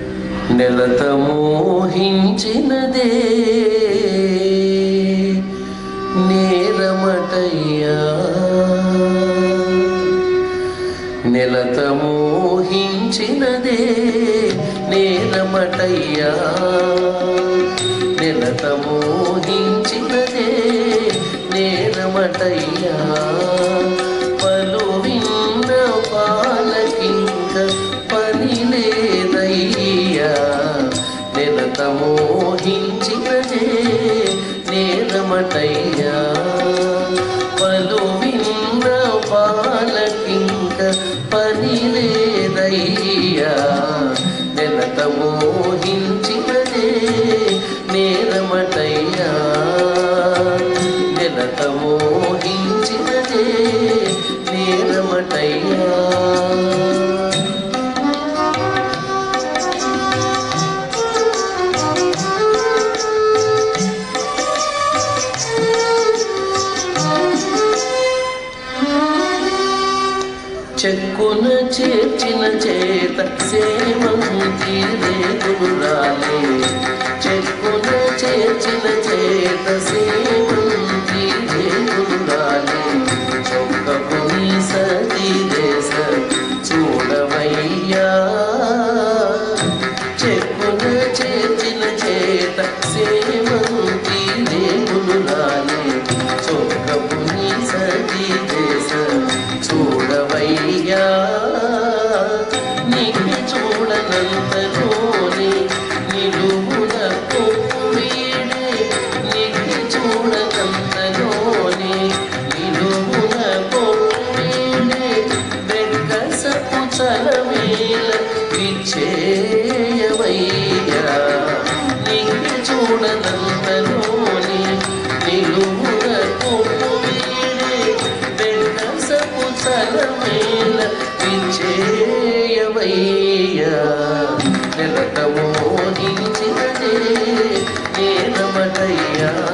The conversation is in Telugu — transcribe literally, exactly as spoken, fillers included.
నెలత మోహించినదే నేరమటయ్యా, నెలత మోహించినదే నేరమటయ్యా, నెలత మోహించినదే నేరమటయ్యా. పలు విన్న పాలకింక పని లేదయ్యా, నెలత మోహించినదే నేరమటయ్యా. పలు విన్న పాలకింక పని లేదయ్యా, నెలత మోహించినదే నేరమటయ్యా, నెలత మోహించినదే నేరమటయ్యా. చెక్కున చేర్చిన చేత సేవంతి రేగులు రాలే, చెక్కున చేర్చిన చేత సేవంతి రేగులు రాలే. చొక్కకుని సతీ దేశ చూడవయ్యా, చెక్కున చేర్చిన చేత సేవంతి రేగులు రాలే. చొక్కకుని సతీ దేశ చూడవయ్యా, నిన్ను చూడనంతలోనే నిలువున కొప్పు వీడే, నిన్ను చూడనంతలోనే నిలువున కొప్పు వీడే. వెక్కసపు చలమేల విచ్చేయవయ్యా, నిన్ను చూడనంతలోనే నిలువున కొప్పు వీడే. వెక్కసపు చలమేల విచ్చేయవయ్యా, నెలత మోహించినదే నేరమటయ్యా.